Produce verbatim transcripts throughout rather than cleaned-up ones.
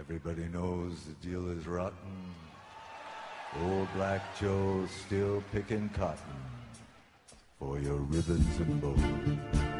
Everybody knows the deal is rotten. Old Black Joe's still picking cotton for your ribbons and bows.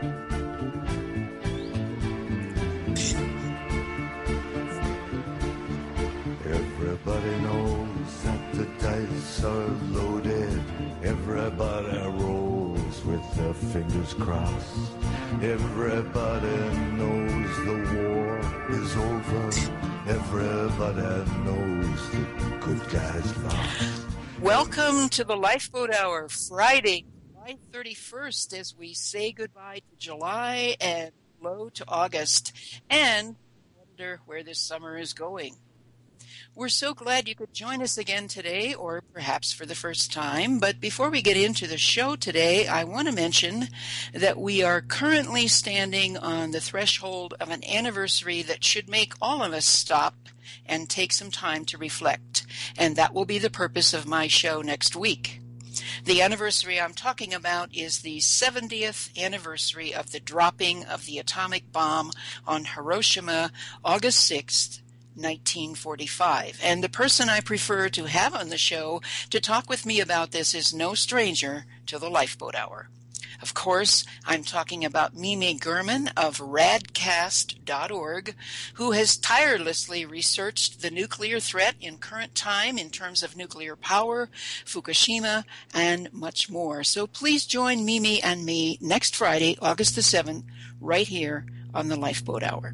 Everybody knows that the dice are loaded. Everybody rolls with their fingers crossed. Everybody knows the war is over. Everybody knows the good guys lost. Welcome to the Lifeboat Hour, Friday, July thirty-first, as we say goodbye to July and hello to August, and wonder where this summer is going. We're so glad you could join us again today, or perhaps for the first time. But before we get into the show today, I want to mention that we are currently standing on the threshold of an anniversary that should make all of us stop and take some time to reflect. And that will be the purpose of my show next week. The anniversary I'm talking about is the seventieth anniversary of the dropping of the atomic bomb on Hiroshima, August sixth, nineteen forty-five. And the person I prefer to have on the show to talk with me about this is no stranger to the Lifeboat Hour. Of course, I'm talking about Mimi Gurman of radcast dot org, who has tirelessly researched the nuclear threat in current time in terms of nuclear power, Fukushima, and much more. So please join Mimi and me next Friday, August the seventh, right here on the Lifeboat Hour.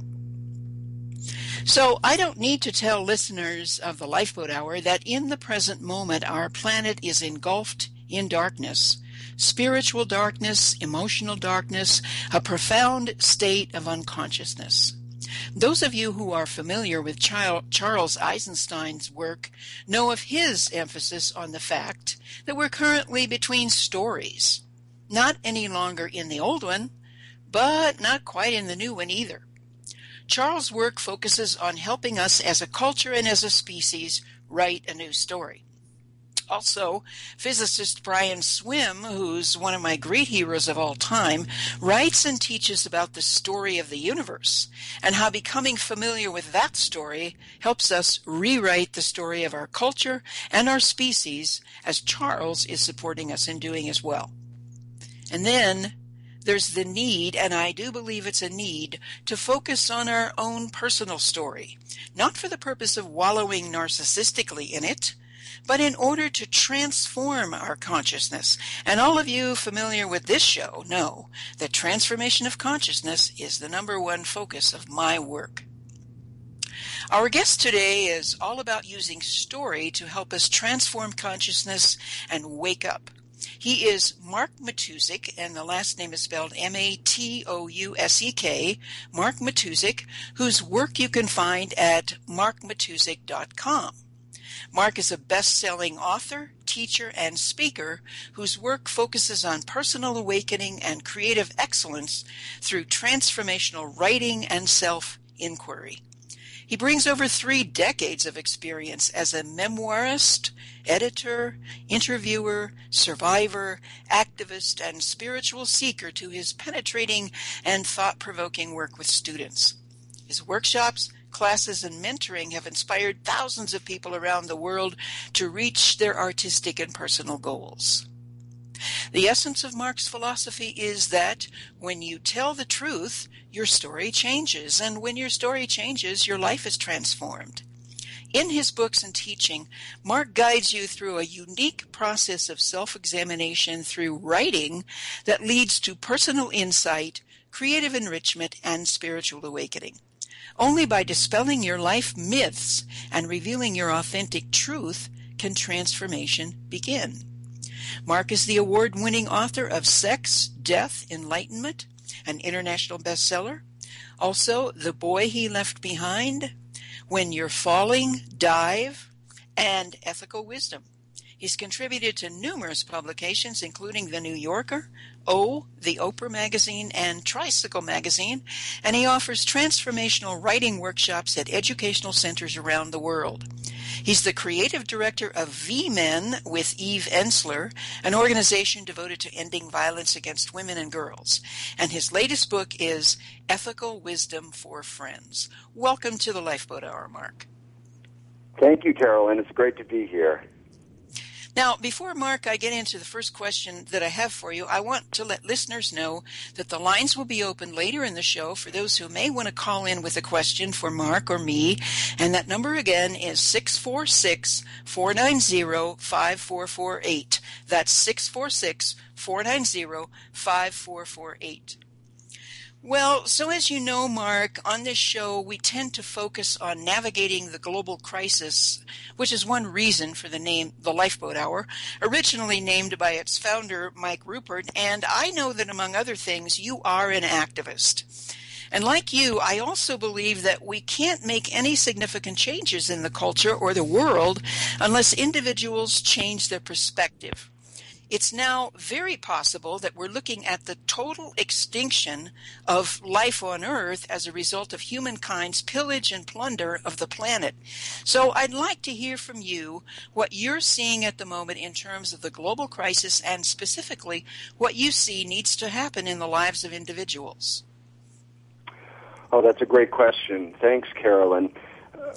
So I don't need to tell listeners of the Lifeboat Hour that in the present moment our planet is engulfed in darkness, spiritual darkness, emotional darkness, a profound state of unconsciousness. Those of you who are familiar with Charles Eisenstein's work know of his emphasis on the fact that we're currently between stories, not any longer in the old one, but not quite in the new one either. Charles' work focuses on helping us as a culture and as a species write a new story. Also, physicist Brian Swimme, who's one of my great heroes of all time, writes and teaches about the story of the universe and how becoming familiar with that story helps us rewrite the story of our culture and our species, as Charles is supporting us in doing as well. And then there's the need, and I do believe it's a need, to focus on our own personal story, not for the purpose of wallowing narcissistically in it, but in order to transform our consciousness. And all of you familiar with this show know that transformation of consciousness is the number one focus of my work. Our guest today is all about using story to help us transform consciousness and wake up. He is Mark Matuszek, and the last name is spelled M A T O U S E K, Mark Matuszek, whose work you can find at mark matuszek dot com. Mark is a best-selling author, teacher, and speaker whose work focuses on personal awakening and creative excellence through transformational writing and self-inquiry. He brings over three decades of experience as a memoirist, editor, interviewer, survivor, activist, and spiritual seeker to his penetrating and thought-provoking work with students. His workshops, classes, and mentoring have inspired thousands of people around the world to reach their artistic and personal goals. The essence of Mark's philosophy is that when you tell the truth, your story changes, and when your story changes, your life is transformed. In his books and teaching, Mark guides you through a unique process of self-examination through writing that leads to personal insight, creative enrichment, and spiritual awakening. Only by dispelling your life myths and revealing your authentic truth can transformation begin. Mark is the award-winning author of Sex, Death, Enlightenment, an international bestseller. Also, The Boy He Left Behind, When You're Falling, Dive, and Ethical Wisdom. He's contributed to numerous publications, including The New Yorker, O, The Oprah Magazine, and Tricycle Magazine, and he offers transformational writing workshops at educational centers around the world. He's the creative director of V-Men with Eve Ensler, an organization devoted to ending violence against women and girls. And his latest book is Ethical Wisdom for Friends. Welcome to the Lifeboat Hour, Mark. Thank you, Carolyn. It's great to be here. Now, before, Mark, I get into the first question that I have for you, I want to let listeners know that the lines will be open later in the show for those who may want to call in with a question for Mark or me. And that number again is six four six, four nine zero, five four four eight. That's six four six, four nine zero, five four four eight. Well, so as you know, Mark, on this show, we tend to focus on navigating the global crisis, which is one reason for the name The Lifeboat Hour, originally named by its founder, Mike Rupert, and I know that, among other things, you are an activist. And like you, I also believe that we can't make any significant changes in the culture or the world unless individuals change their perspective. It's now very possible that we're looking at the total extinction of life on Earth as a result of humankind's pillage and plunder of the planet. So I'd like to hear from you what you're seeing at the moment in terms of the global crisis and specifically what you see needs to happen in the lives of individuals. Oh, that's a great question. Thanks, Carolyn. Uh,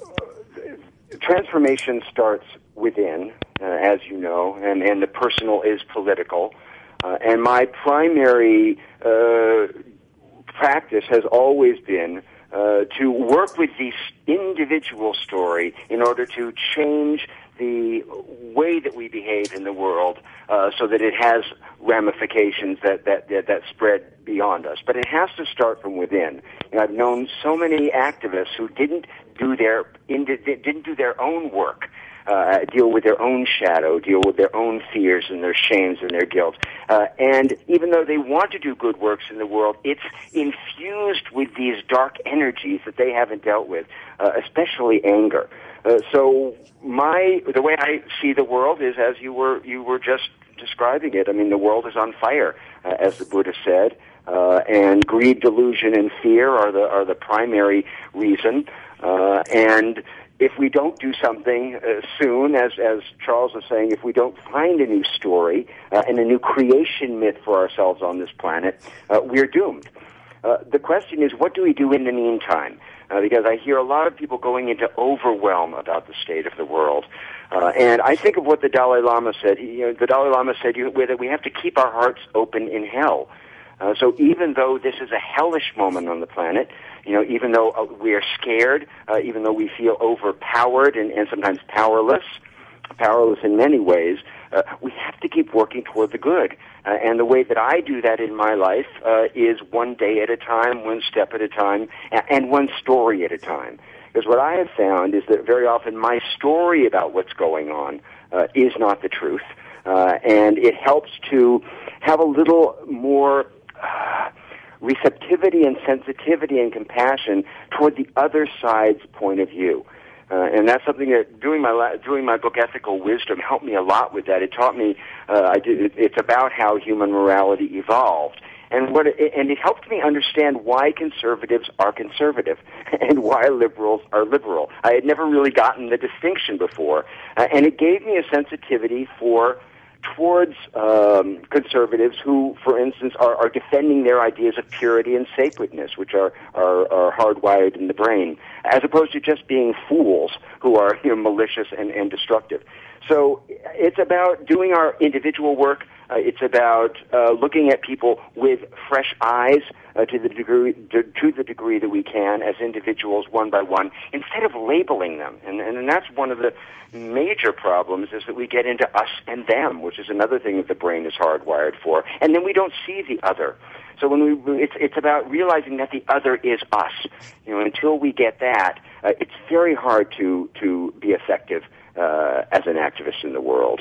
transformation starts within, uh, as you know, and, and the personal is political. Uh, and my primary uh, practice has always been uh, to work with the individual story in order to change the way that we behave in the world uh, so that it has ramifications that, that, that, that spread beyond us. But it has to start from within. And I've known so many activists who didn't do their, didn't do their own work. Uh, deal with their own shadow, deal with their own fears and their shames and their guilt. Uh, and even though they want to do good works in the world, it's infused with these dark energies that they haven't dealt with, uh, especially anger. Uh, so my, the way I see the world is as you were, you were just describing it. I mean, the world is on fire, uh, as the Buddha said, uh, and greed, delusion, and fear are the, are the primary reason, uh, and if we don't do something uh, soon, as as Charles was saying, if we don't find a new story uh, and a new creation myth for ourselves on this planet, uh, we're doomed. Uh, the question is, what do we do in the meantime? Uh, because I hear a lot of people going into overwhelm about the state of the world. Uh, and I think of what the Dalai Lama said. He, you know, the Dalai Lama said you, that we have to keep our hearts open in hell. Uh, so even though this is a hellish moment on the planet, you know, even though uh, we are scared, uh, even though we feel overpowered and, and sometimes powerless, powerless in many ways, uh, we have to keep working toward the good. Uh, and the way that I do that in my life uh, is one day at a time, one step at a time, and one story at a time. Because what I have found is that very often my story about what's going on uh, is not the truth. Uh, and it helps to have a little more uh, receptivity and sensitivity and compassion toward the other side's point of view. Uh, and that's something that doing my la- doing my book Ethical Wisdom helped me a lot with that. It taught me uh, I did, it, it's about how human morality evolved, and what it, and it helped me understand why conservatives are conservative and why liberals are liberal. I had never really gotten the distinction before, uh, and it gave me a sensitivity for towards um, conservatives who, for instance, are, are defending their ideas of purity and sacredness, which are, are, are hardwired in the brain, as opposed to just being fools who are, you know, malicious and, and destructive. So it's about doing our individual work. Uh, it's about uh, looking at people with fresh eyes uh, to the degree to, to the degree that we can as individuals, one by one, instead of labeling them. And, and, and that's one of the major problems, is that we get into us and them, which is another thing that the brain is hardwired for. And then we don't see the other. So when we, it's it's about realizing that the other is us. You know, until we get that, uh, it's very hard to to be effective uh, as an activist in the world.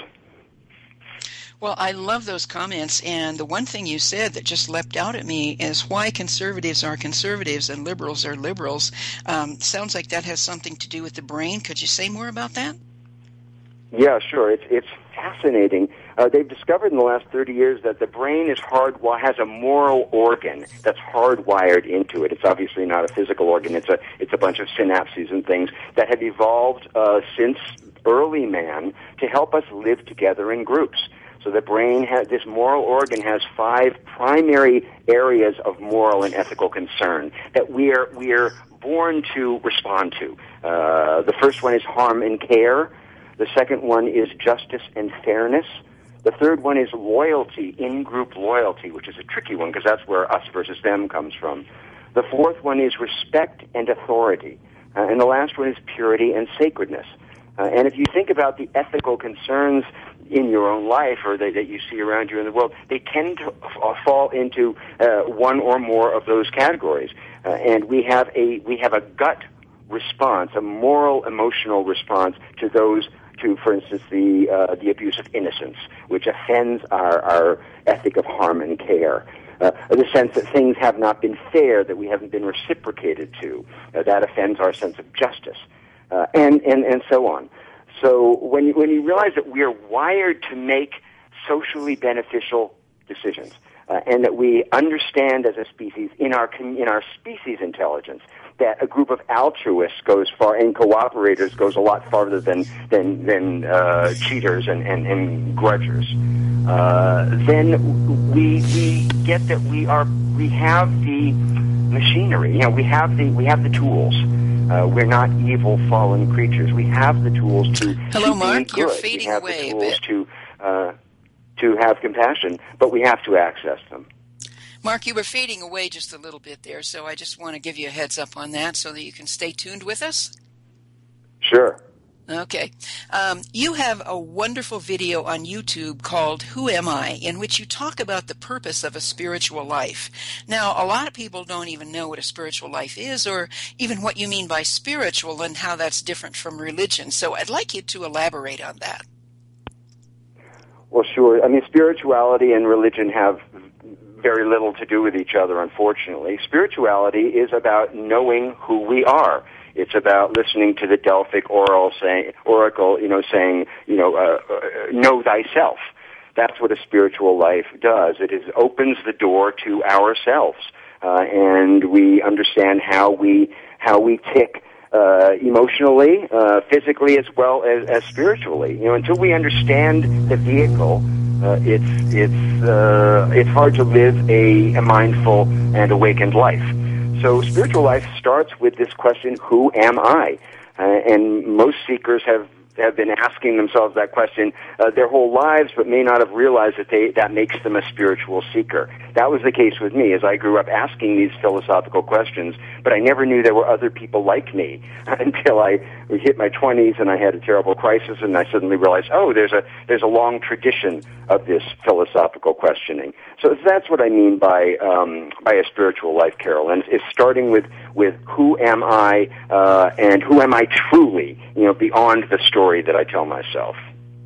Well, I love those comments, and the one thing you said that just leapt out at me is why conservatives are conservatives and liberals are liberals. Um, sounds like that has something to do with the brain. Could you say more about that? Yeah, sure. It's it's fascinating. Uh, they've discovered in the last thirty years that the brain is hard, has a moral organ that's hardwired into it. It's obviously not a physical organ. It's a it's a bunch of synapses and things that have evolved uh, since early man to help us live together in groups. So the brain has, this moral organ has five primary areas of moral and ethical concern that we're we're born to respond to. Uh, the first one is harm and care. The second one is justice and fairness. The third one is loyalty, in-group loyalty, which is a tricky one because that's where us versus them comes from. The fourth one is respect and authority. Uh, and the last one is purity and sacredness. Uh, and if you think about the ethical concerns in your own life or that, that you see around you in the world, they tend to f- fall into uh, one or more of those categories. Uh, and we have a we have a gut response, a moral, emotional response to those, to, for instance, the uh, the abuse of innocence, which offends our, our ethic of harm and care. Uh, the sense that things have not been fair, that we haven't been reciprocated to, uh, that offends our sense of justice, uh, and, and, and so on. So when you, when you realize that we are wired to make socially beneficial decisions, uh, and that we understand as a species in our in our species intelligence that a group of altruists goes far and cooperators goes a lot farther than than than uh, cheaters and and, and grudgers, uh, then we we get that we are we have the machinery. You know, we have the we have the tools. Uh, we're not evil, fallen creatures. We have the tools to. Hello, to Mark. be You're good. fading we have away the a tools bit. to uh, to have compassion, but we have to access them. Mark, you were fading away just a little bit there, so I just want to give you a heads up on that so that you can stay tuned with us. Sure. Okay. Um, you have a wonderful video on YouTube called Who Am I?, in which you talk about the purpose of a spiritual life. Now, a lot of people don't even know what a spiritual life is or even what you mean by spiritual and how that's different from religion. So I'd like you to elaborate on that. Well, sure. I mean, spirituality and religion have very little to do with each other, unfortunately. Spirituality is about knowing who we are. It's about listening to the Delphic oral saying, oracle, you know, saying, you know, uh, uh, know thyself. That's what a spiritual life does. It is opens the door to ourselves, uh, and we understand how we how we tick uh, emotionally, uh, physically, as well as, as spiritually. You know, until we understand the vehicle, uh, it's it's uh, it's hard to live a, a mindful and awakened life. So spiritual life starts with this question, who am I? Uh, and most seekers have, have been asking themselves that question uh, their whole lives, but may not have realized that they, that makes them a spiritual seeker. That was the case with me as I grew up asking these philosophical questions, but I never knew there were other people like me until I hit my twenties and I had a terrible crisis and I suddenly realized, oh, there's a, there's a long tradition of this philosophical questioning. So that's what I mean by um, by a spiritual life, Carol. And it's starting with, with who am I uh, and who am I truly, you know, beyond the story that I tell myself.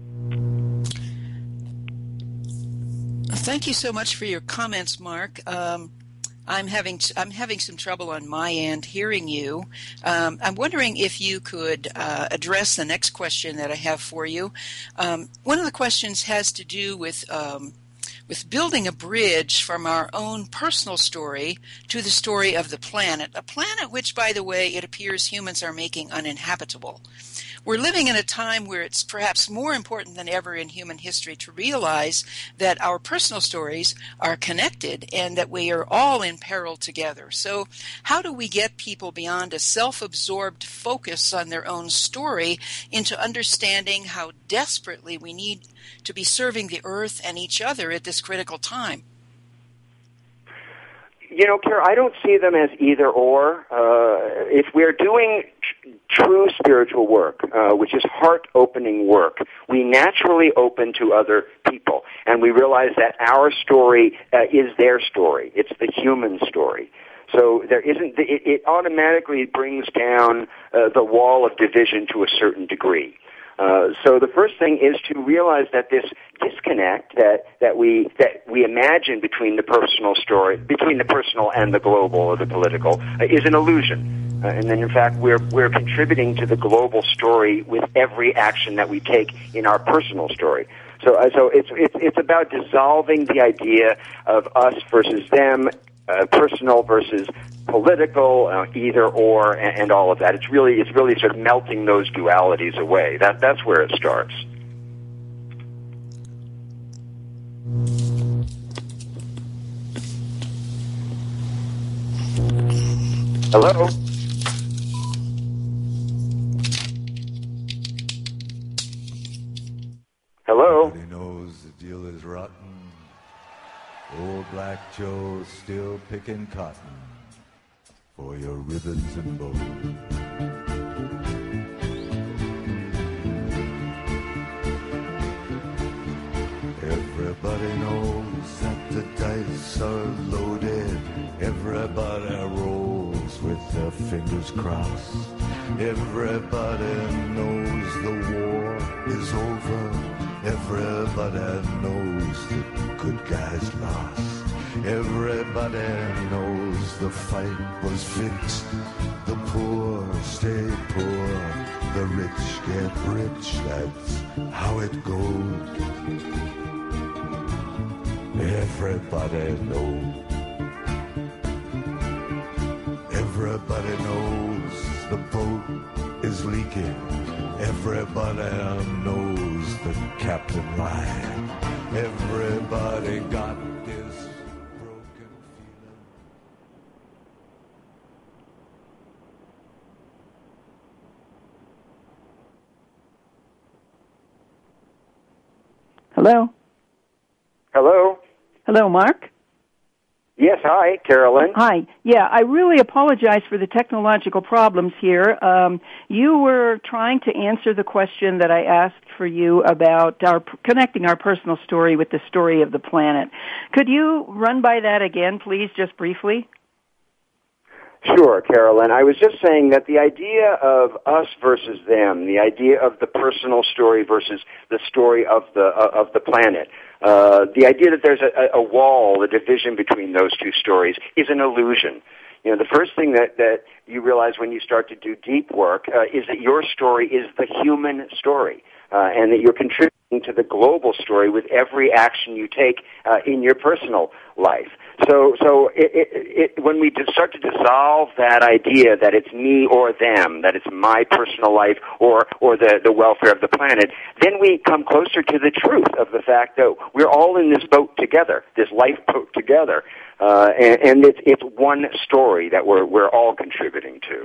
Thank you so much for your comments, Mark. Um, I'm having I'm having some trouble on my end hearing you. Um, I'm wondering if you could uh, address the next question that I have for you. Um, one of the questions has to do with um, with building a bridge from our own personal story to the story of the planet, a planet which, by the way, it appears humans are making uninhabitable. We're living in a time where it's perhaps more important than ever in human history to realize that our personal stories are connected and that we are all in peril together. So how do we get people beyond a self-absorbed focus on their own story into understanding how desperately we need to be serving the earth and each other at this critical time? You know, Kara, I don't see them as either or. Uh, if we're doing tr- true spiritual work, uh, which is heart-opening work, we naturally open to other people, and we realize that our story uh, is their story. It's the human story. So there isn't. It, it automatically brings down uh, the wall of division to a certain degree. Uh, so the first thing is to realize that this disconnect that, that we that we imagine between the personal story, between the personal and the global or the political, uh, is an illusion. Uh, and then, in fact, we're we're contributing to the global story with every action that we take in our personal story. So, uh, so it's, it's it's about dissolving the idea of us versus them, uh, personal versus political, uh, either or, and, and all of that. It's really it's really sort of melting those dualities away. That that's where it starts. Hello? Hello? Everybody knows the deal is rotten. Old Black Joe's still picking cotton for your ribbons and bows. Everybody knows that the dice are loaded. Everybody rolls with their fingers crossed. Everybody knows the war is over. Everybody knows the good guys lost. Everybody knows the fight was fixed. The poor stay poor. The rich get rich. That's how it goes. Everybody knows. Everybody knows the boat is leaking. Everybody knows the captain lied. Everybody got this broken feeling. Hello? Hello? Hello, Mark? Yes, hi, Carolyn. Hi. Yeah, I really apologize for the technological problems here. Um, you were trying to answer the question that I asked for you about our connecting our personal story with the story of the planet. Could you run by that again, please, just briefly? Sure, Carolyn. I was just saying that the idea of us versus them, the idea of the personal story versus the story of the uh, of the planet, uh, the idea that there's a, a wall, a division between those two stories, is an illusion. You know, the first thing that, that you realize when you start to do deep work uh, is that your story is the human story, uh, and that you're contributing to the global story with every action you take uh, in your personal life. So, so it, it, it, when we start to dissolve that idea that it's me or them, that it's my personal life or or the, the welfare of the planet, then we come closer to the truth of the fact that we're all in this boat together, this lifeboat together, uh, and, and it's it's one story that we're we're all contributing to.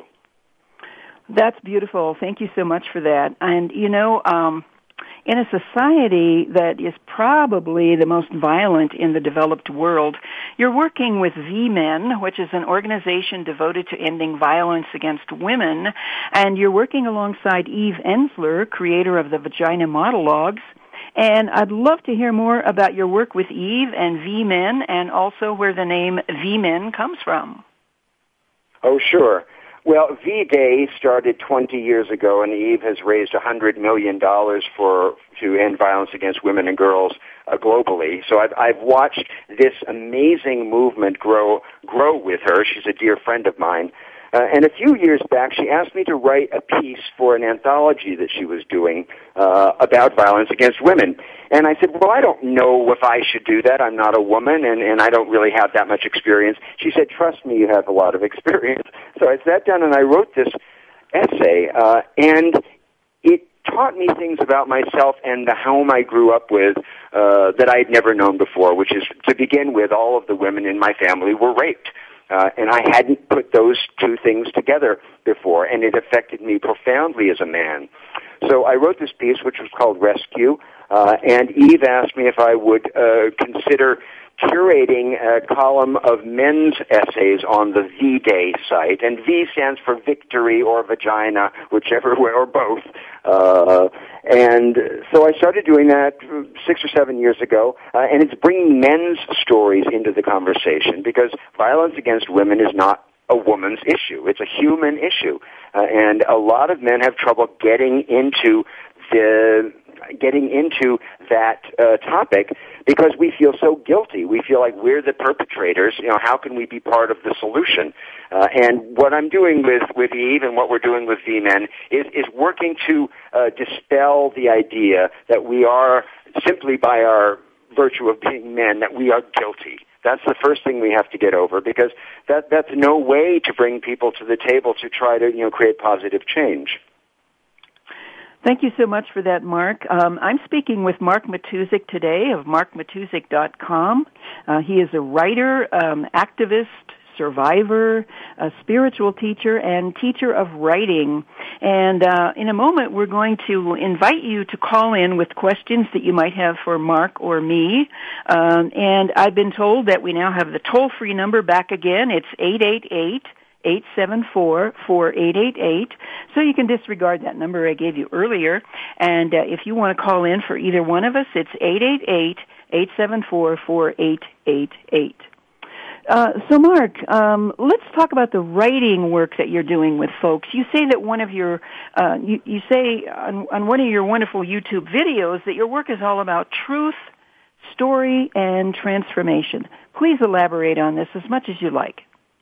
That's beautiful. Thank you so much for that. And you know, um, in a society that is probably the most violent in the developed world, you're working with V-Men, which is an organization devoted to ending violence against women, and you're working alongside Eve Ensler, creator of the Vagina Monologues. And I'd love to hear more about your work with Eve and V-Men, and also where the name V-Men comes from. Oh, sure. Well, V-Day started twenty years ago, and Eve has raised one hundred million dollars for to end violence against women and girls uh, globally. So I've, I've watched this amazing movement grow grow with her. She's a dear friend of mine. Uh, and a few years back, she asked me to write a piece for an anthology that she was doing uh, about violence against women. And I said, well, I don't know if I should do that. I'm not a woman, and, and I don't really have that much experience. She said, trust me, you have a lot of experience. So I sat down and I wrote this essay, uh, and it taught me things about myself and the home I grew up with uh, that I had never known before, which is, to begin with, all of the women in my family were raped. Uh, and I hadn't put those two things together before, and it affected me profoundly as a man. So I wrote this piece, which was called Rescue, uh, and Eve asked me if I would uh, consider curating a column of men's essays on the V-Day site, and V stands for victory or vagina, whichever way, or both. Uh, and so I started doing that six or seven years ago, uh, and it's bringing men's stories into the conversation, because violence against women is not a woman's issue. It's a human issue. Uh, and a lot of men have trouble getting into the getting into that uh, topic because we feel so guilty. We feel like we're the perpetrators. You know, how can we be part of the solution? Uh, and what I'm doing with, with Eve and what we're doing with V-Men is, is working to uh, dispel the idea that we are simply by our virtue of being men, that we are guilty. That's the first thing we have to get over, because that that's no way to bring people to the table to try to, you know, create positive change. Thank you so much for that, Mark. Um, I'm speaking with Mark Matuszek today of mark matuszek dot com. Uh, he is a writer, um, activist, survivor, a spiritual teacher, and teacher of writing. And uh, in a moment, we're going to invite you to call in with questions that you might have for Mark or me. Um, and I've been told that we now have the toll-free number back again. It's eight eight eight, eight seven four, four eight eight eight. So you can disregard that number I gave you earlier. And uh, if you want to call in for either one of us, it's eight eight eight, eight seven four, four eight eight eight. Uh, so, Mark, um, let's talk about the writing work that you're doing with folks. You say that one of your, uh, you, you say on, on one of your wonderful YouTube videos that your work is all about truth, story, and transformation. Please elaborate on this as much as you like.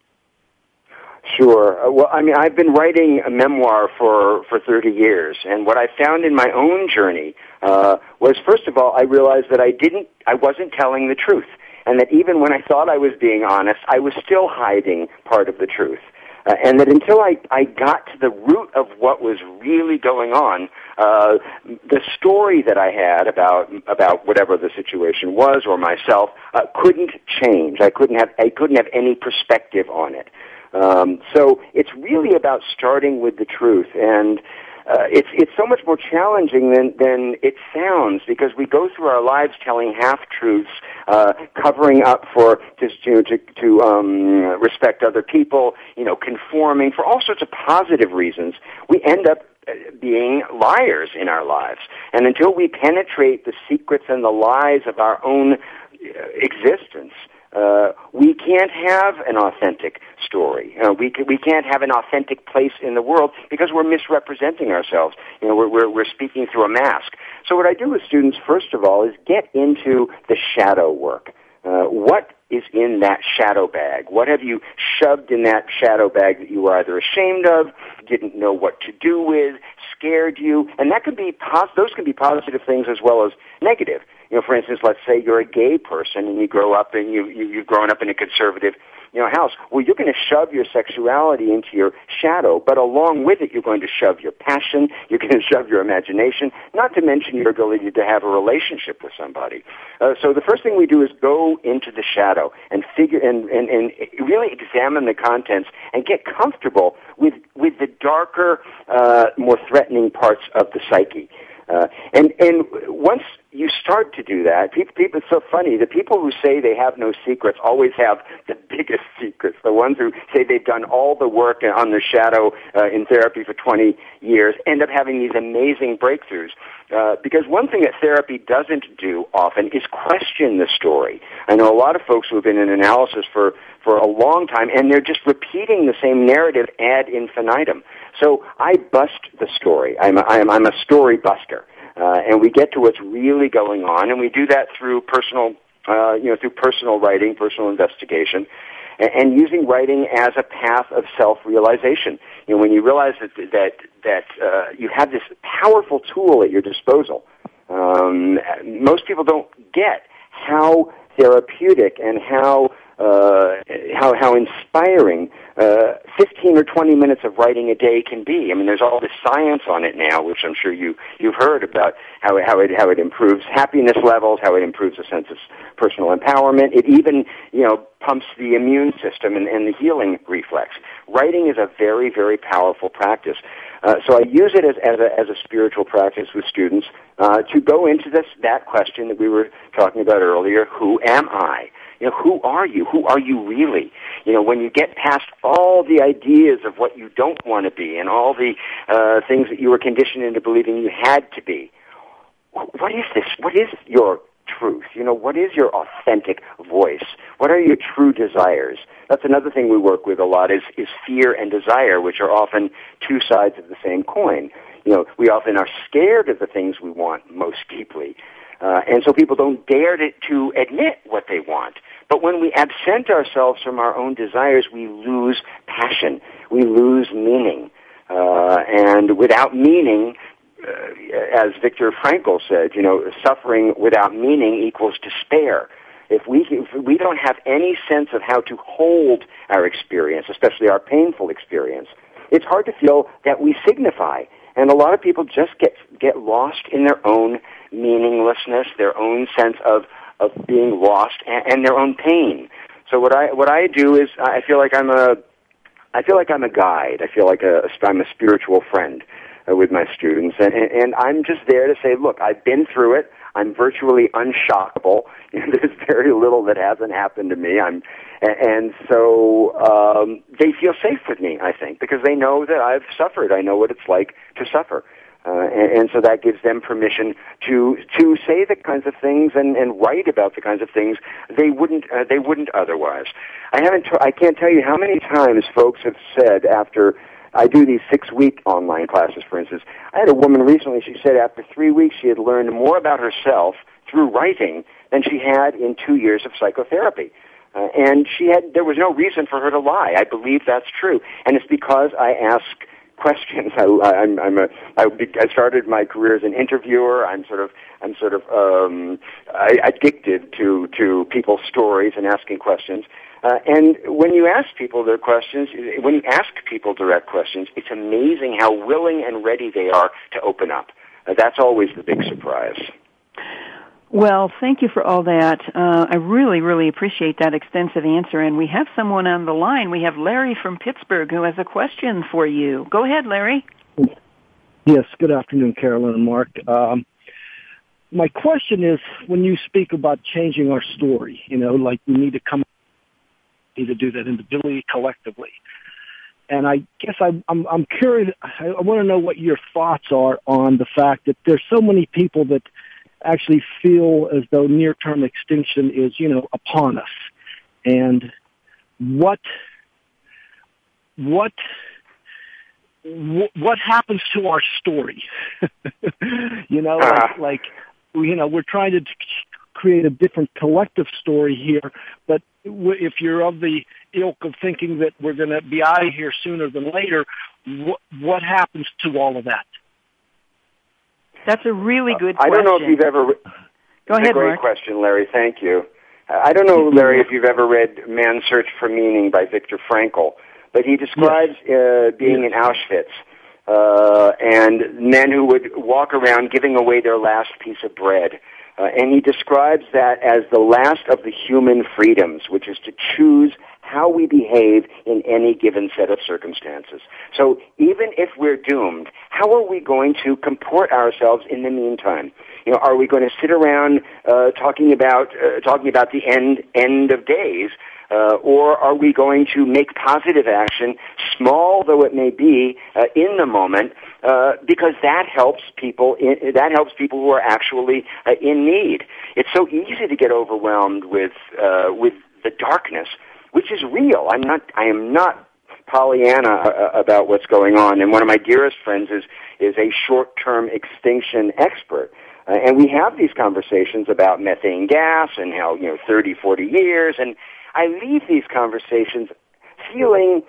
Sure. Uh, well, I mean, I've been writing a memoir for, for thirty years, and what I found in my own journey uh, was, first of all, I realized that I didn't, I wasn't telling the truth. And that even when I thought I was being honest, I was still hiding part of the truth. Uh, and that until I, I got to the root of what was really going on, uh, the story that I had about about whatever the situation was or myself uh, couldn't change. I couldn't have I couldn't have any perspective on it. Um, so it's really about starting with the truth, and Uh, it's it's so much more challenging than than it sounds, because we go through our lives telling half truths, uh, covering up for just you know, to to um, respect other people, you know, conforming for all sorts of positive reasons. We end up being liars in our lives, and until we penetrate the secrets and the lies of our own existence, Uh, we can't have an authentic story. Uh, we we can't have an authentic place in the world because we're misrepresenting ourselves. You know, we're we're, we're speaking through a mask. So what I do with students, first of all, is get into the shadow work. Uh, what is in that shadow bag? What have you shoved in that shadow bag that you were either ashamed of, didn't know what to do with, scared you? And that can be pos- those can be positive things as well as negative. You know, for instance, let's say you're a gay person and you grow up and you, you you've grown up in a conservative, you know, house. Well, you're going to shove your sexuality into your shadow, but along with it, you're going to shove your passion. You're going to shove your imagination. Not to mention your ability to have a relationship with somebody. Uh, so the first thing we do is go into the shadow and figure and, and and really examine the contents and get comfortable with with the darker, uh, more threatening parts of the psyche. Uh, and and once you start to do that, people, people, it's so funny, the people who say they have no secrets always have the biggest secrets. The ones who say they've done all the work on their shadow uh, in therapy for twenty years end up having these amazing breakthroughs. Uh, because one thing that therapy doesn't do often is question the story. I know a lot of folks who have been in analysis for, for a long time, and they're just repeating the same narrative ad infinitum. So I bust the story. I'm a, I'm, I'm a story buster. Uh, and we get to what's really going on, and we do that through personal, uh, you know, through personal writing, personal investigation, and, and using writing as a path of self-realization. You know, when you realize that that that uh, you have this powerful tool at your disposal, um, most people don't get how therapeutic and how uh, how how inspiring uh, fifteen or twenty minutes of writing a day can be. I mean, there's all this science on it now, which I'm sure you you've heard about how it, how it how it improves happiness levels, how it improves a sense of personal empowerment. It even you know pumps the immune system and, and the healing reflex. Writing is a very very powerful practice. Uh, so I use it as, as a as a spiritual practice with students uh, to go into this that question that we were talking about earlier. Who am I? You know, who are you? Who are you really? You know, when you get past all the ideas of what you don't want to be and all the uh, things that you were conditioned into believing you had to be, what is this? What is your truth? You know, what is your authentic voice? What are your true desires? That's another thing we work with a lot is, is fear and desire, which are often two sides of the same coin. You know, we often are scared of the things we want most deeply. Uh, and so people don't dare to, to admit what they want. But when we absent ourselves from our own desires, we lose passion. We lose meaning. Uh, and without meaning, uh, as Viktor Frankl said, you know, suffering without meaning equals despair. If we if we don't have any sense of how to hold our experience, especially our painful experience, it's hard to feel that we signify. And a lot of people just get get lost in their own meaninglessness, their own sense of of being lost, and, and their own pain. So what I what I do is I feel like I'm a I feel like I'm a guide. I feel like a, I'm a spiritual friend uh, with my students, and, and and I'm just there to say, look, I've been through it. I'm virtually unshockable. You know, there's very little that hasn't happened to me. I'm, and so um, they feel safe with me, I think, because they know that I've suffered. I know what it's like to suffer, uh, and, and so that gives them permission to to say the kinds of things and, and write about the kinds of things they wouldn't uh, they wouldn't otherwise. I haven't. T- I can't tell you how many times folks have said after I do these six-week online classes, for instance. I had a woman recently, she said after three weeks she had learned more about herself through writing than she had in two years of psychotherapy. Uh, and she had, there was no reason for her to lie. I believe that's true. And it's because I ask questions. I, I'm, I'm a, I, I started my career as an interviewer. I'm sort of, I'm sort of, um, I, addicted to, to people's stories and asking questions. Uh, and when you ask people their questions, when you ask people direct questions, it's amazing how willing and ready they are to open up. Uh, that's always the big surprise. Well, thank you for all that. Uh, I really, really appreciate that extensive answer. And we have someone on the line. We have Larry from Pittsburgh who has a question for you. Go ahead, Larry. Yes, good afternoon, Carolyn and Mark. Um, my question is, when you speak about changing our story, you know, like we need to come need to do that individually, collectively. And I guess I, I'm, I'm curious, I, I want to know what your thoughts are on the fact that there's so many people that actually feel as though near-term extinction is, you know, upon us. And what, what, what happens to our story? you know, uh-huh. like, like, you know, we're trying to create a different collective story here, but if you're of the ilk of thinking that we're going to be out of here sooner than later, what, what happens to all of that? That's a really good uh, question. I don't know if you've ever... Go it's ahead, a great Mark. question, Larry. Thank you. I don't know, Larry, if you've ever read Man's Search for Meaning by Viktor Frankl, but he describes yes. uh, being yes. in Auschwitz uh, and men who would walk around giving away their last piece of bread. Uh, and he describes that as the last of the human freedoms, which is to choose how we behave in any given set of circumstances. So even if we're doomed, how are we going to comport ourselves in the meantime? You know, are we going to sit around uh, talking about uh, talking about the end end of days, uh, or are we going to make positive action, small though it may be, uh, in the moment, uh, because that helps people. In, that helps people who are actually uh, in need. It's so easy to get overwhelmed with uh, with the darkness, which is real. I'm not. I am not Pollyanna uh, about what's going on. And one of my dearest friends is is a short-term extinction expert. Uh, and we have these conversations about methane gas and how, you know, thirty, forty years. And I leave these conversations feeling,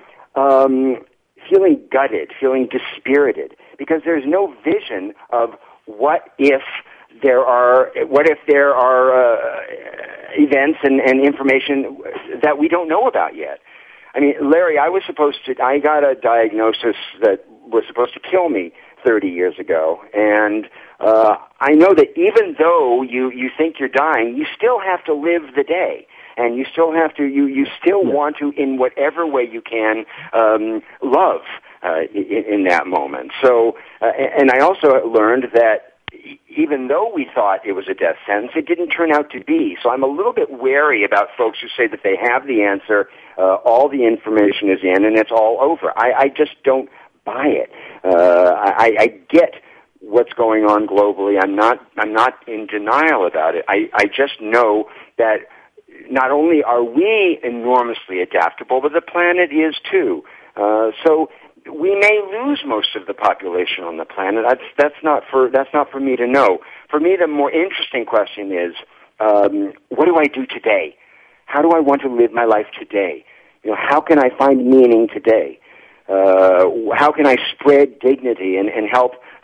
um, feeling gutted, feeling dispirited, because there's no vision of what if there are, what if there are uh, events and, and information that we don't know about yet. I mean, Larry, I was supposed to, I got a diagnosis that was supposed to kill me thirty years ago, and uh, I know that even though you, you think you're dying, you still have to live the day, and you still have to, you, you still yeah. want to, in whatever way you can, um, love uh, in, in that moment. So, uh, and I also learned that even though we thought it was a death sentence, it didn't turn out to be. So I'm a little bit wary about folks who say that they have the answer, uh, all the information is in, and it's all over. I, I just don't buy it. Uh, I, I get what's going on globally. I'm not, I'm not in denial about it. I, I just know that not only are we enormously adaptable, but the planet is too. Uh, so we may lose most of the population on the planet. That's, that's not for, that's not for me to know. For me, the more interesting question is, um, what do I do today? How do I want to live my life today? You know, how can I find meaning today? Uh, how can I spread dignity and, and help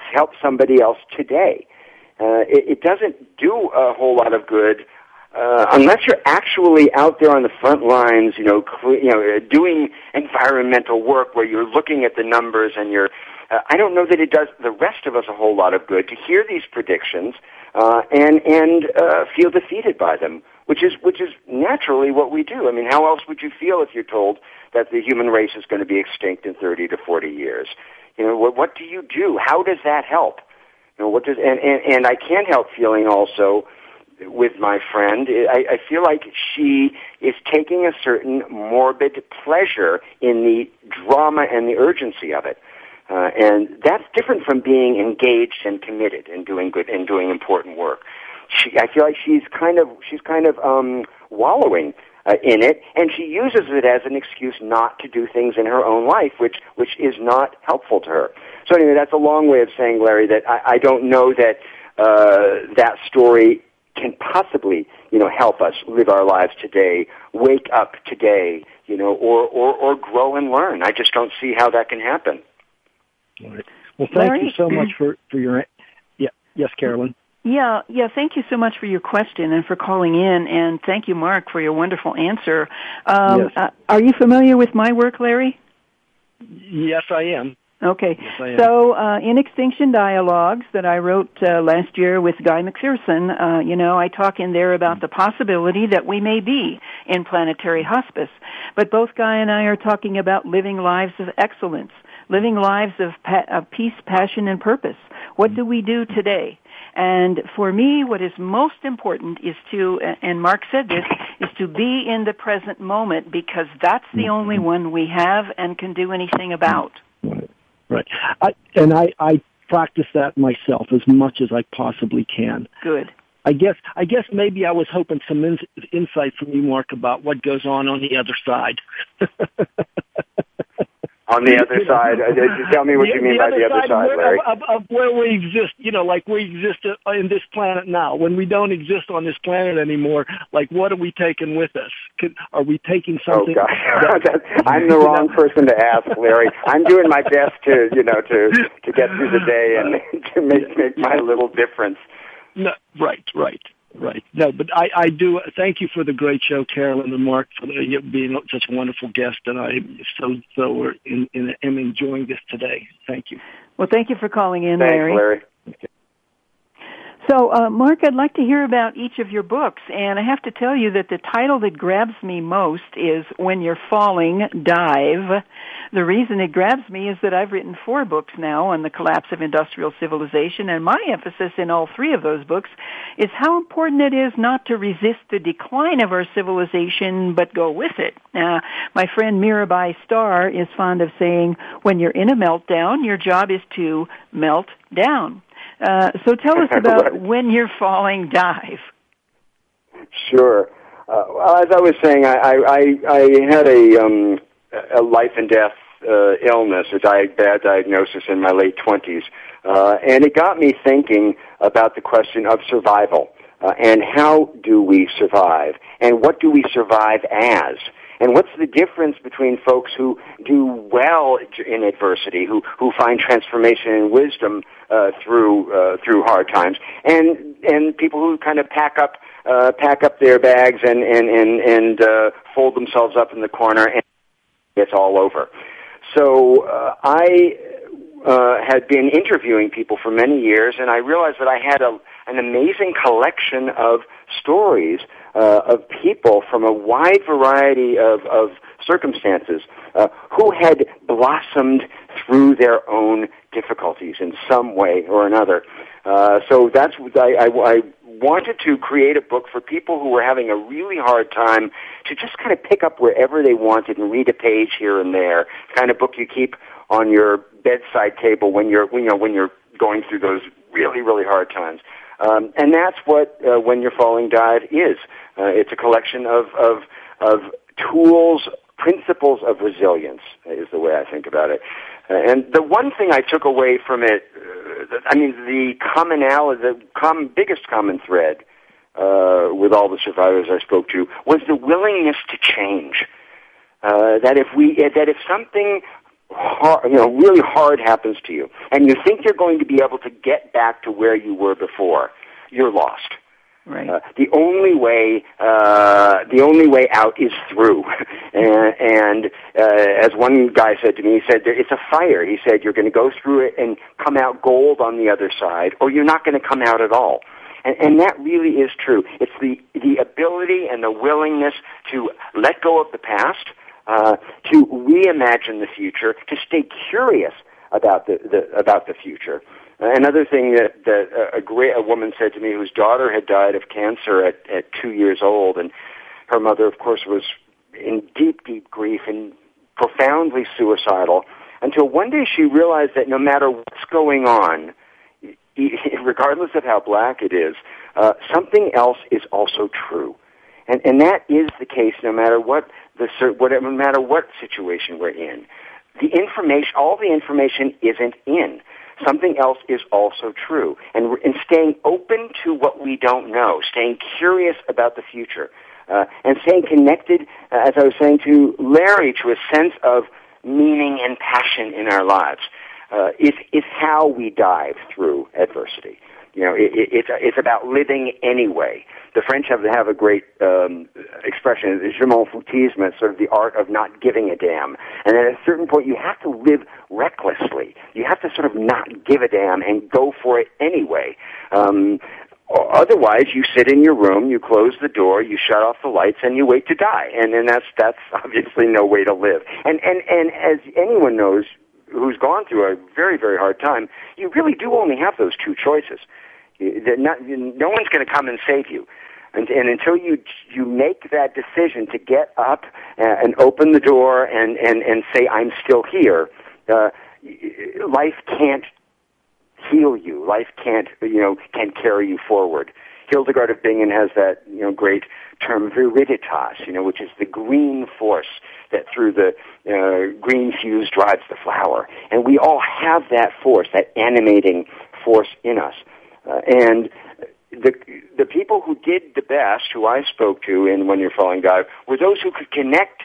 help somebody else today. Uh, it, it doesn't do a whole lot of good uh, unless you're actually out there on the front lines, you know, cl- you know, doing environmental work where you're looking at the numbers and you're. Uh, I don't know that it does the rest of us a whole lot of good to hear these predictions uh, and and uh, feel defeated by them, which is which is naturally what we do. I mean, how else would you feel if you're told that the human race is going to be extinct in thirty to forty years? You know, what, what do you do? How does that help? You know, what does and, and, and I can't help feeling also with my friend, I, I feel like she is taking a certain morbid pleasure in the drama and the urgency of it. Uh, and that's different from being engaged and committed and doing good and doing important work. She, I feel like she's kind of she's kind of um, wallowing uh, in it, and she uses it as an excuse not to do things in her own life, which which is not helpful to her. So anyway, that's a long way of saying, Larry, that I, I don't know that uh, that story can possibly, you know, help us live our lives today, wake up today, you know, or or, or grow and learn. I just don't see how that can happen. All right. Well, thank Larry? you so much for, for your... Yeah. Yes, Carolyn? Yeah, yeah, thank you so much for your question and for calling in, and thank you, Mark, for your wonderful answer. Um, yes. uh, are you familiar with my work, Larry? Yes, I am. Okay. Yes, I am. So, uh, in Extinction Dialogues that I wrote uh, last year with Guy McPherson, uh, you know, I talk in there about the possibility that we may be in planetary hospice. But both Guy and I are talking about living lives of excellence, living lives of, pa- of peace, passion, and purpose. What do we do today? And for me, what is most important is to, and Mark said this, is to be in the present moment, because that's the only one we have and can do anything about. Right. Right. I, and I, I practice that myself as much as I possibly can. Good. I guess I guess maybe I was hoping some in, insight from you, Mark, about what goes on on the other side. On the other side, uh, tell me what the, you mean the by the other side, where, Larry. Of, of where we exist, you know, like we exist in this planet now. When we don't exist on this planet anymore, like what are we taking with us? Can, are we taking something? Oh gosh, that, I'm the wrong person to ask, Larry. I'm doing my best to, you know, to to get through the day and to make make my little difference. No, right, right. Right. No, but I, I do thank you for the great show, Carolyn and Mark, for the, being such a wonderful guest, and I so so in, in, am enjoying this today. Thank you. Well, thank you for calling in, Thanks, Larry. Larry. So, uh, Mark, I'd like to hear about each of your books, and I have to tell you that the title that grabs me most is When You're Falling, Dive. The reason it grabs me is that I've written four books now on the collapse of industrial civilization, and my emphasis in all three of those books is how important it is not to resist the decline of our civilization, but go with it. Uh, my friend Mirabai Starr is fond of saying, when you're in a meltdown, your job is to melt down. Uh, so tell us about right. When You're Falling, Dive. Sure. Uh, well, as I was saying, I, I, I had a, um, a life and death uh, illness, a di- bad diagnosis in my late twenties, uh, and it got me thinking about the question of survival uh, and how do we survive, and what do we survive as. And what's the difference between folks who do well in adversity, who who find transformation and wisdom uh, through uh, through hard times, and and people who kind of pack up uh, pack up their bags and and and and uh, fold themselves up in the corner and it's all over. So uh, I uh, had been interviewing people for many years, and I realized that I had a an amazing collection of stories uh, of people from a wide variety of, of circumstances uh, who had blossomed through their own difficulties in some way or another. Uh, so that's I, I, I wanted to create a book for people who were having a really hard time to just kind of pick up wherever they wanted and read a page here and there. The kind of book you keep on your bedside table when you're you know when you're going through those really really hard times. Um, and that's what uh, When You're Falling, Dive is. Uh, it's a collection of, of, of tools, principles of resilience, is the way I think about it. Uh, and the one thing I took away from it, uh, I mean, the commonality, the com- biggest common thread uh, with all the survivors I spoke to was the willingness to change. Uh, that if we, that if something hard, you know, really hard happens to you, and you think you're going to be able to get back to where you were before, you're lost. Right. Uh, the only way, uh, the only way out is through. and and uh, as one guy said to me, he said, "It's a fire." He said, "You're going to go through it and come out gold on the other side, or you're not going to come out at all." And, and that really is true. It's the the ability and the willingness to let go of the past, uh, to reimagine the future, to stay curious about the, the about the future. Another thing that, that a great a woman said to me, whose daughter had died of cancer at, at two years old, and her mother, of course, was in deep, deep grief and profoundly suicidal, until one day she realized that no matter what's going on, regardless of how black it is, uh, something else is also true, and and that is the case no matter what the whatever, no matter what situation we're in. The information, all the information, isn't in. Something else is also true. And, and staying open to what we don't know, staying curious about the future, uh, and staying connected, uh, as I was saying to Larry, to a sense of meaning and passion in our lives, uh, is, is how we dive through adversity. You know, it, it, it's, it's about living anyway. The French have, have a great um, expression, je m'en foutisme, sort of the art of not giving a damn. And at a certain point, you have to live recklessly. You have to sort of not give a damn and go for it anyway. Um, otherwise, you sit in your room, you close the door, you shut off the lights, and you wait to die. And then that's that's obviously no way to live. And and and as anyone knows who's gone through a very, very hard time, you really do only have those two choices. Not, no one's going to come and save you. And, and until you you make that decision to get up and open the door and, and, and say, I'm still here, uh, life can't heal you. Life can't, you know, can't carry you forward. Hildegard of Bingen has that, you know, great term viriditas, you know, which is the green force that through the uh, green fuse drives the flower. And we all have that force, that animating force in us. Uh, and the the people who did the best, who I spoke to in When You're Falling Dive, were those who could connect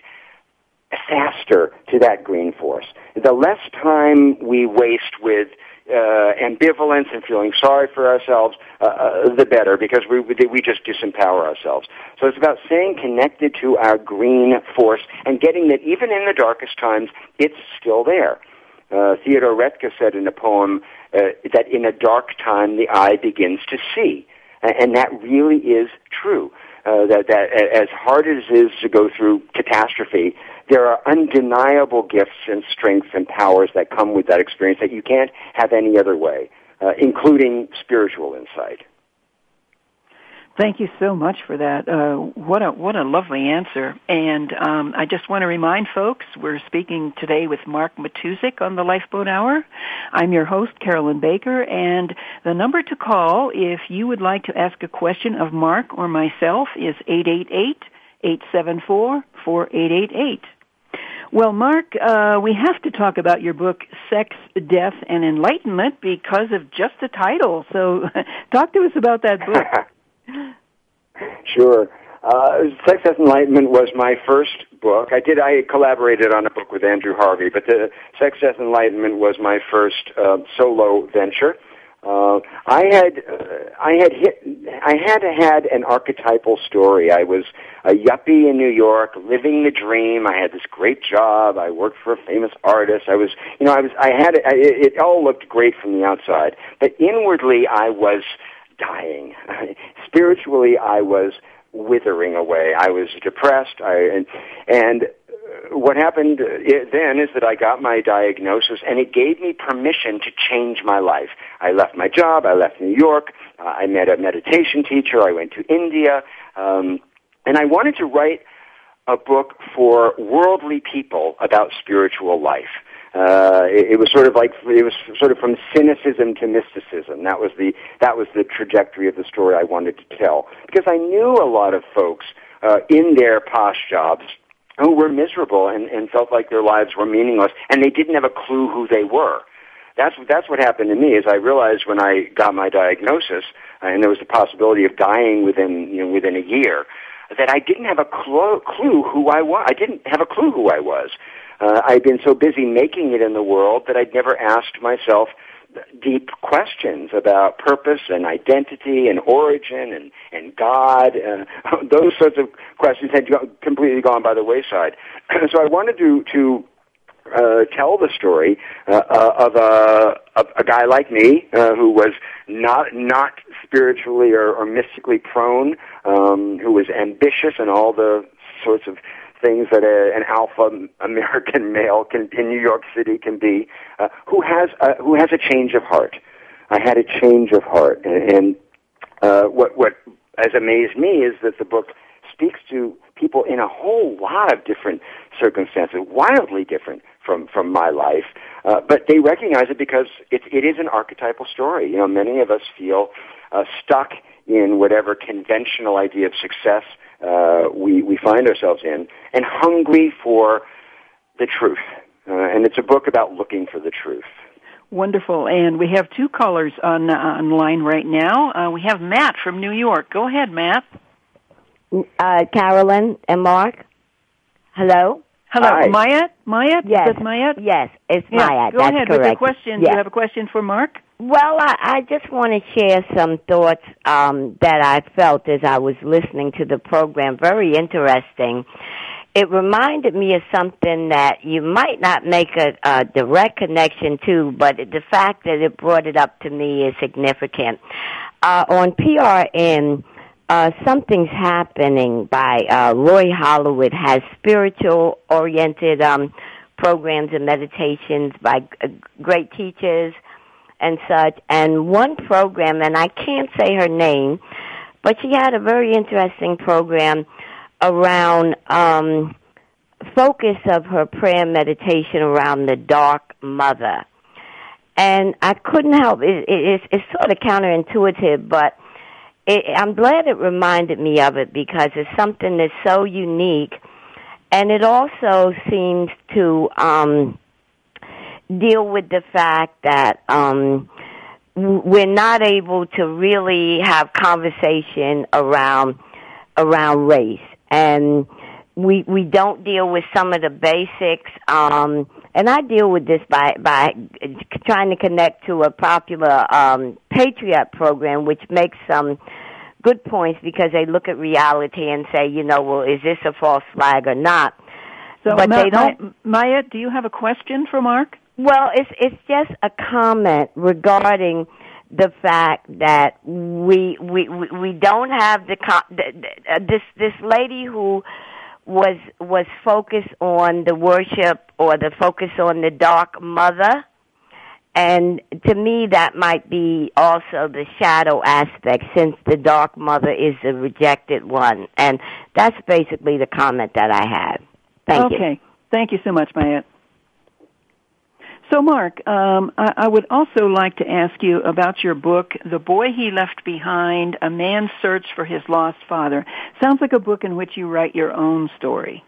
faster to that green force. The less time we waste with uh, ambivalence and feeling sorry for ourselves, uh, uh, the better, because we we just disempower ourselves. So it's about staying connected to our green force and getting that even in the darkest times, it's still there. Uh, Theodore Roethke said in a poem uh, that in a dark time the eye begins to see, and, and that really is true. Uh, that, that as hard as it is to go through catastrophe, there are undeniable gifts and strengths and powers that come with that experience that you can't have any other way, uh, including spiritual insight. Thank you so much for that. Uh, what a what a lovely answer. And um, I just want to remind folks, we're speaking today with Mark Matuszek on the Lifeboat Hour. I'm your host, Carolyn Baker, and the number to call if you would like to ask a question of Mark or myself is eight eight eight, eight seven four, four eight eight eight. Well, Mark, uh, we have to talk about your book, Sex, Death, and Enlightenment, because of just the title. So talk to us about that book. Sure. Uh, Sex, Death, Enlightenment was my first book. I did. I collaborated on a book with Andrew Harvey, but the Sex, Death, Enlightenment was my first uh, solo venture. Uh, I had, uh, I had hit, I had had an archetypal story. I was a yuppie in New York, living the dream. I had this great job. I worked for a famous artist. I was, you know, I was, I had, I, it all looked great from the outside, but inwardly I was dying. Spiritually, I was withering away. I was depressed. I and, and what happened then is that I got my diagnosis, and it gave me permission to change my life. I left my job. I left New York. Uh, I met a meditation teacher. I went to India, um, and I wanted to write a book for worldly people about spiritual life. Uh, it, it was sort of like, it was sort of from cynicism to mysticism. That was the, that was the trajectory of the story I wanted to tell. Because I knew a lot of folks, uh, in their posh jobs who were miserable and, and felt like their lives were meaningless, and they didn't have a clue who they were. That's, that's what happened to me, is I realized when I got my diagnosis, uh, and there was the possibility of dying within, you know, within a year, that I didn't have a clue, clue who I was. I didn't have a clue who I was. Uh, I'd been so busy making it in the world that I'd never asked myself deep questions about purpose and identity and origin and, and God. Uh, those sorts of questions had go- completely gone by the wayside. So I wanted to, to uh, tell the story uh, uh, of, a, of a guy like me uh, who was not not spiritually or, or mystically prone, um, who was ambitious and all the sorts of things that a, an alpha American male can, in New York City can be, uh, who has a, who has a change of heart. I had a change of heart, and, and uh, what what has amazed me is that the book speaks to people in a whole lot of different circumstances, wildly different from from my life, uh, but they recognize it because it it is an archetypal story. You know, many of us feel uh, stuck in whatever conventional idea of success uh, we, we find ourselves in, and hungry for the truth. Uh, and it's a book about looking for the truth. Wonderful. And we have two callers on uh, online right now. Uh, we have Matt from New York. Go ahead, Matt. Uh, Carolyn and Mark. Hello? Hello. Hi. Mayat? Mayat? Yes. Is that Mayat? Yes, it's Yeah. Mayat. Go That's ahead correct. with your question. Yeah. Do you have a question for Mark? Well, I, I just want to share some thoughts um, that I felt as I was listening to the program. Very interesting. It reminded me of something that you might not make a, a direct connection to, but the fact that it brought it up to me is significant. Uh, on P R N, uh, Something's Happening by uh, Roy Holloway has spiritual-oriented um, programs and meditations by uh, great teachers and such, and one program, and I can't say her name, but she had a very interesting program around um, focus of her prayer meditation around the Dark Mother. And I couldn't help, it, it, it's, it's sort of counterintuitive, but it, I'm glad it reminded me of it because it's something that's so unique, and it also seems to um, deal with the fact that um, we're not able to really have conversation around around race, and we we don't deal with some of the basics. Um, and I deal with this by by trying to connect to a popular um, Patriot program, which makes some good points because they look at reality and say, you know, well, is this a false flag or not? So, but Ma- they don't. Maya, do you have a question for Mark? Well, it's it's just a comment regarding the fact that we we we, we don't have the, the this this lady who was was focused on the worship or the focus on the Dark Mother, and to me that might be also the shadow aspect, since the Dark Mother is the rejected one, and that's basically the comment that I have. Thank okay. you. Okay, thank you so much, Mayat. So, Mark, um, I, I would also like to ask you about your book, The Boy He Left Behind, A Man's Search for His Lost Father. Sounds like a book in which you write your own story.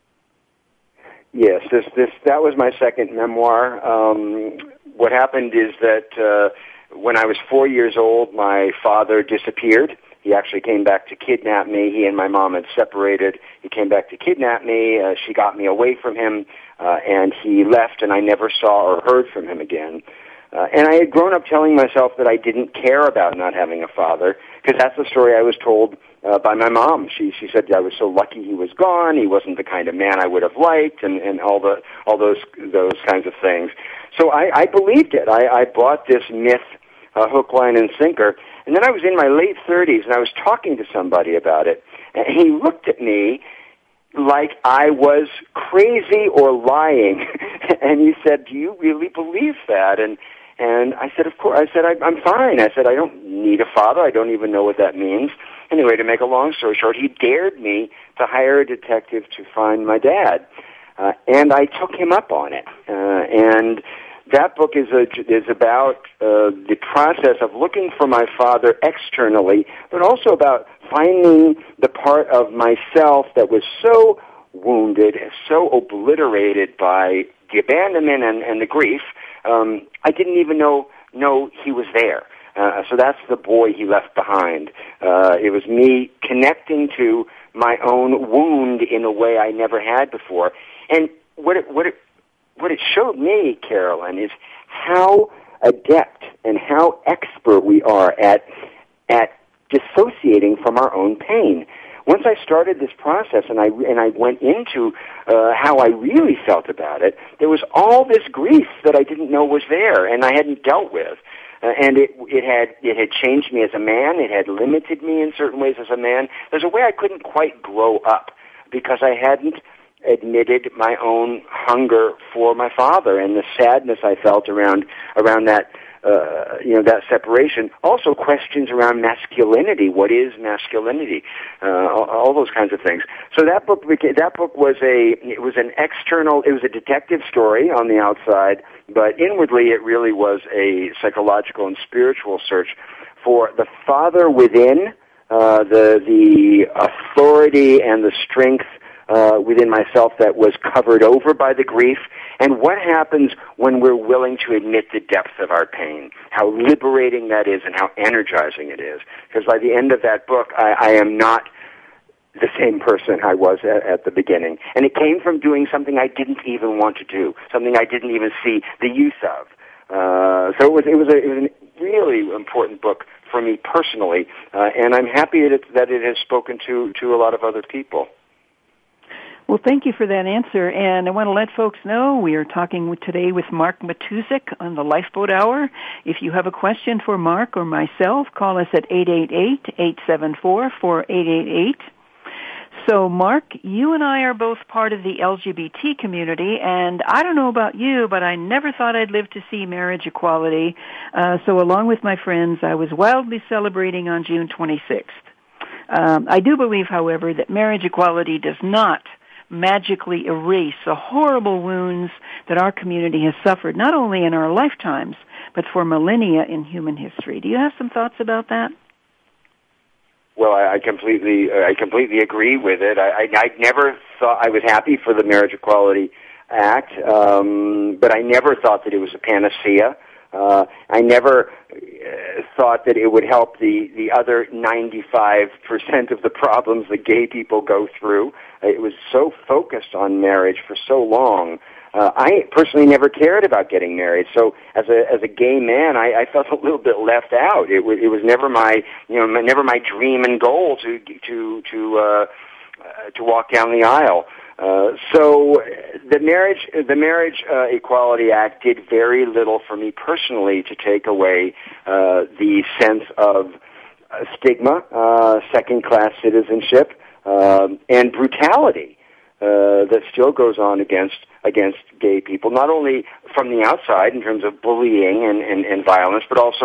Yes, this this that was my second memoir. Um, what happened is that uh, when I was four years old, my father disappeared. He actually came back to kidnap me. He and my mom had separated. He came back to kidnap me. Uh, she got me away from him, uh, and he left, and I never saw or heard from him again. Uh, and I had grown up telling myself that I didn't care about not having a father, because that's the story I was told uh, by my mom. She she said I was so lucky he was gone. He wasn't the kind of man I would have liked, and, and all the all those those kinds of things. So I, I believed it. I, I bought this myth, uh, hook, line, and sinker. And then I was in my late thirties, and I was talking to somebody about it, and he looked at me like I was crazy or lying, and he said, "Do you really believe that?" And and I said, "Of course." I said, I, "I'm fine." I said, "I don't need a father. I don't even know what that means." Anyway, to make a long story short, he dared me to hire a detective to find my dad, uh, and I took him up on it, uh, and. That book is a, is about uh, the process of looking for my father externally, but also about finding the part of myself that was so wounded, so obliterated by the abandonment and, and the grief, um, I didn't even know know he was there. Uh, so that's The Boy He Left Behind. Uh, it was me connecting to my own wound in a way I never had before. And what it what it what it showed me, Carolyn, is how adept and how expert we are at at dissociating from our own pain. Once I started this process and I and I went into uh, how I really felt about it, there was all this grief that I didn't know was there and I hadn't dealt with. Uh, and it it had it had changed me as a man. It had limited me in certain ways as a man. There's a way I couldn't quite grow up because I hadn't admitted my own hunger for my father and the sadness I felt around around that uh, you know that separation. Also, questions around masculinity. What is masculinity? Uh, all, all those kinds of things. So that book became, that book was a it was an external. It was a detective story on the outside, but inwardly it really was a psychological and spiritual search for the father within, uh, the the authority and the strength Uh, within myself that was covered over by the grief, and what happens when we're willing to admit the depth of our pain, how liberating that is and how energizing it is. Because by the end of that book, I, I am not the same person I was at, at the beginning. And it came from doing something I didn't even want to do, something I didn't even see the use of. Uh, so it was, it was, a, it was a really important book for me personally, uh, and I'm happy that it, that it has spoken to, to a lot of other people. Well, thank you for that answer, and I want to let folks know we are talking with, today with Mark Matuszek on the Lifeboat Hour. If you have a question for Mark or myself, call us at eight eight eight, eight seven four, four eight eight eight. So, Mark, you and I are both part of the L G B T community, and I don't know about you, but I never thought I'd live to see marriage equality. Uh, so along with my friends, I was wildly celebrating on June twenty-sixth. Um, I do believe, however, that marriage equality does not magically erase the horrible wounds that our community has suffered, not only in our lifetimes, but for millennia in human history. Do you have some thoughts about that? Well, I, I completely, uh, I completely agree with it. I, I, I never thought I was happy for the Marriage Equality Act, um, but I never thought that it was a panacea. Uh, I never uh, thought that it would help the, the other ninety-five percent of the problems that gay people go through. It was so focused on marriage for so long. Uh, I personally never cared about getting married. So as a as a gay man, I, I felt a little bit left out. It was it was never my you know never my dream and goal to to to uh, uh, to walk down the aisle. Uh, so the marriage, the Marriage uh, Equality Act did very little for me personally to take away uh, the sense of uh, stigma, uh, second-class citizenship, uh, and brutality uh, that still goes on against against gay people, not only from the outside in terms of bullying and, and, and violence, but also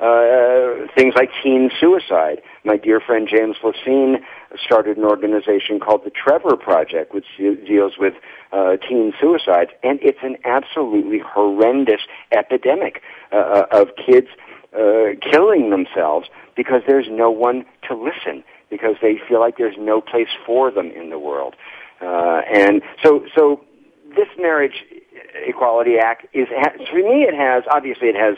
uh, things like teen suicide. My dear friend James Lacine started an organization called the Trevor Project, which deals with uh, teen suicides, and it's an absolutely horrendous epidemic uh, of kids uh, killing themselves because there's no one to listen, because they feel like there's no place for them in the world. Uh, and so, so this Marriage Equality Act is, for me, it has, obviously it has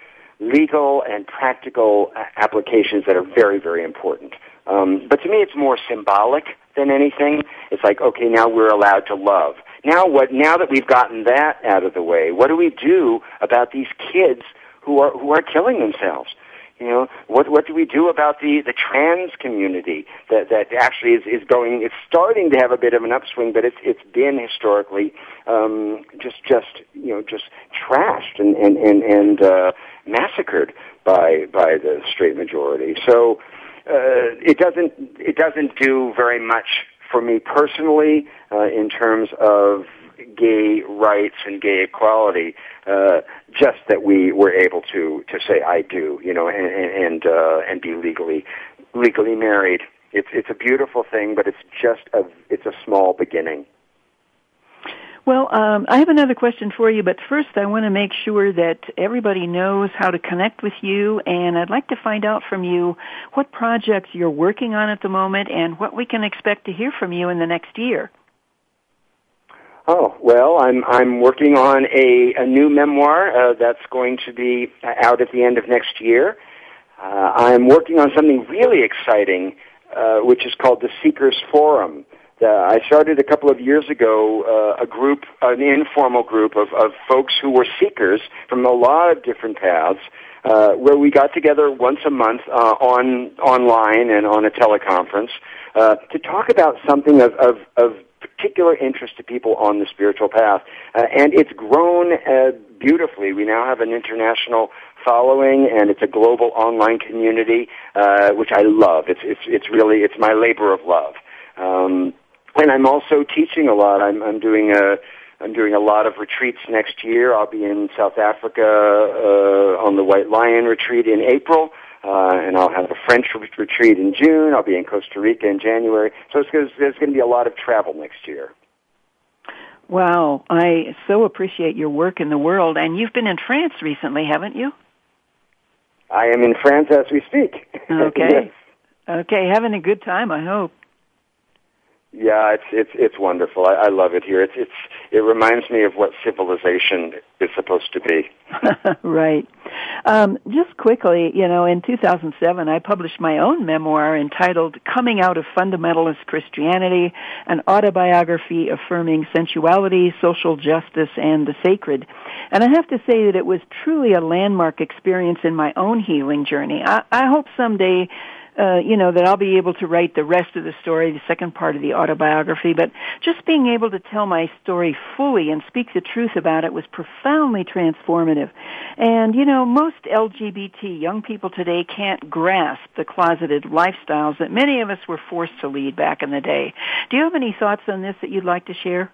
legal and practical applications that are very, very important. Um, but to me, it's more symbolic than anything. It's like, okay, now we're allowed to love. Now what, now that we've gotten that out of the way, what do we do about these kids who are, who are killing themselves? You know, what what do we do about the, the trans community that, that actually is, is going, it's starting to have a bit of an upswing, but it's it's been historically um, just just you know just trashed and and and, and uh, massacred by by the straight majority. So uh, it doesn't it doesn't do very much for me personally uh, in terms of gay rights and gay equality, uh, just that we were able to, to say I do, you know, and and, uh, and be legally legally married. It's it's a beautiful thing, but it's just a it's a small beginning. Well, um, I have another question for you, but first I want to make sure that everybody knows how to connect with you, and I'd like to find out from you what projects you're working on at the moment and what we can expect to hear from you in the next year. Oh, well, I'm I'm working on a, a new memoir uh, that's going to be out at the end of next year. Uh, I'm working on something really exciting, uh, which is called the Seekers Forum. uh, I started a couple of years ago uh, a group, an informal group of, of folks who were seekers from a lot of different paths, uh, where we got together once a month uh, on online and on a teleconference uh, to talk about something of, of, of particular interest to people on the spiritual path. Uh, and it's grown uh, beautifully. We now have an international following, and it's a global online community, uh, which I love. It's, it's, it's really, it's my labor of love. Um, and I'm also teaching a lot. I'm, I'm doing a, I'm doing a lot of retreats next year. I'll be in South Africa uh, on the White Lion retreat in April, uh, and I'll have a French retreat in June. I'll be in Costa Rica in January. So it's, there's going to be a lot of travel next year. Wow, I so appreciate your work in the world. And you've been in France recently, haven't you? I am in France as we speak. Okay. Yes. Okay, having a good time, I hope. Yeah, it's it's it's wonderful. I, I love it here. It's it's it reminds me of what civilization is supposed to be. Right. Um, just quickly, you know, in two thousand seven, I published my own memoir entitled "Coming Out of Fundamentalist Christianity: An Autobiography Affirming Sensuality, Social Justice, and the Sacred." And I have to say that it was truly a landmark experience in my own healing journey. I, I hope someday. Uh, you know, that I'll be able to write the rest of the story, the second part of the autobiography, but just being able to tell my story fully and speak the truth about it was profoundly transformative. And, you know, most L G B T young people today can't grasp the closeted lifestyles that many of us were forced to lead back in the day. Do you have any thoughts on this that you'd like to share?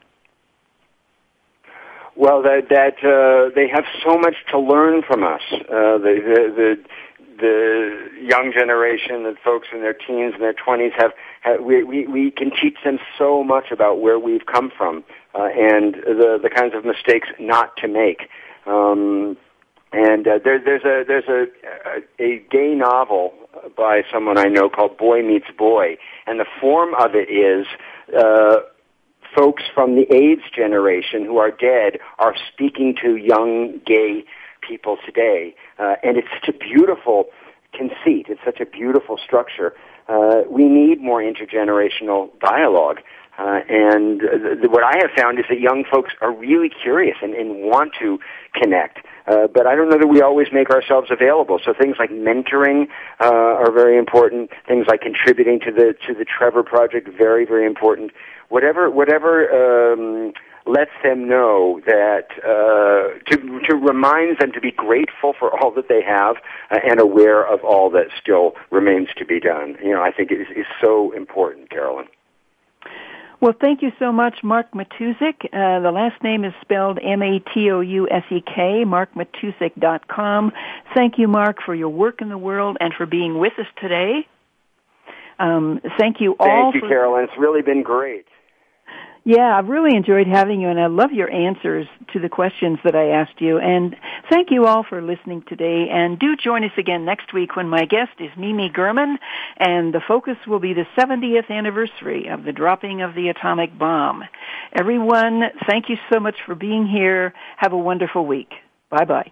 Well, that, that uh, they have so much to learn from us. Uh, the, the, the the young generation, the folks in their teens and their twenties have, have we, we, we can teach them so much about where we've come from, uh, and the, the kinds of mistakes not to make. Um, and, uh, there, there's a, there's a, a, a gay novel by someone I know called Boy Meets Boy, and the form of it is, uh, folks from the AIDS generation who are dead are speaking to young gay people today, uh, and it's such a beautiful conceit. It's such a beautiful structure. Uh, we need more intergenerational dialogue, uh, and th- th- what I have found is that young folks are really curious and, and want to connect. Uh, but I don't know that we always make ourselves available. So things like mentoring uh, are very important. Things like contributing to the to the Trevor Project, very very important. Whatever whatever. Um, lets them know that, uh, to, to remind them to be grateful for all that they have uh, and aware of all that still remains to be done. You know, I think it is, is so important, Carolyn. Well, thank you so much, Mark Matuszek. Uh, the last name is spelled M A T O U S E K, mark matuszek dot com. Thank you, Mark, for your work in the world and for being with us today. Um, thank you all. Thank you, for- Carolyn. It's really been great. Yeah, I've really enjoyed having you, and I love your answers to the questions that I asked you. And thank you all for listening today. And do join us again next week when my guest is Mimi Gurman, and the focus will be the seventieth anniversary of the dropping of the atomic bomb. Everyone, thank you so much for being here. Have a wonderful week. Bye-bye.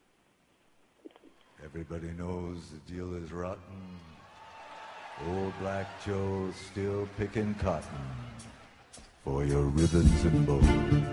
Everybody knows the deal is rotten. Old Black Joe's still picking cotton for your ribbons and bows.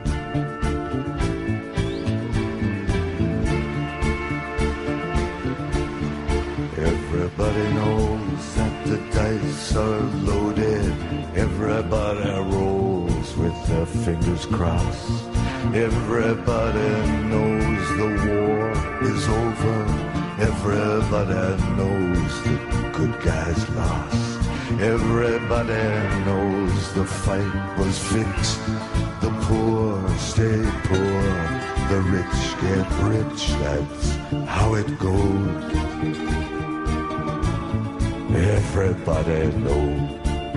Everybody knows that the dice are loaded. Everybody rolls with their fingers crossed. Everybody knows the war is over. Everybody knows the good guys lost. Everybody knows the fight was fixed. The poor stay poor, the rich get rich. That's how it goes. Everybody knows.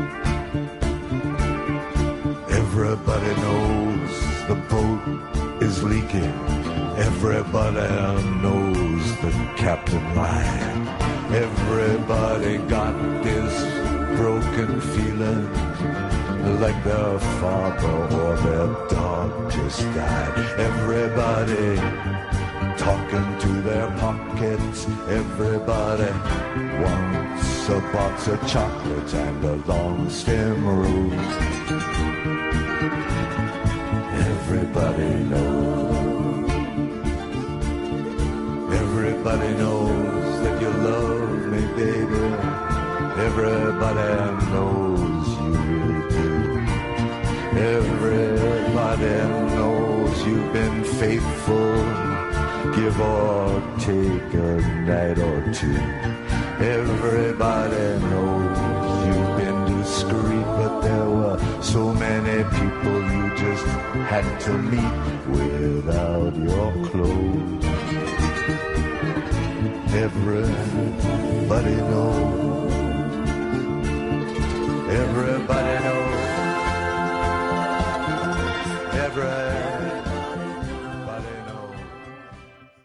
Everybody knows the boat is leaking. Everybody knows the captain lied. Everybody got this broken feeling like their father or their dog just died. Everybody talking to their pockets. Everybody wants a box of chocolates and a long stem rose. Everybody knows, everybody knows that you love me, baby. Everybody knows you really do. Everybody knows you've been faithful, give or take a night or two. Everybody knows you've been discreet, but there were so many people you just had to meet without your clothes. Everybody knows, everybody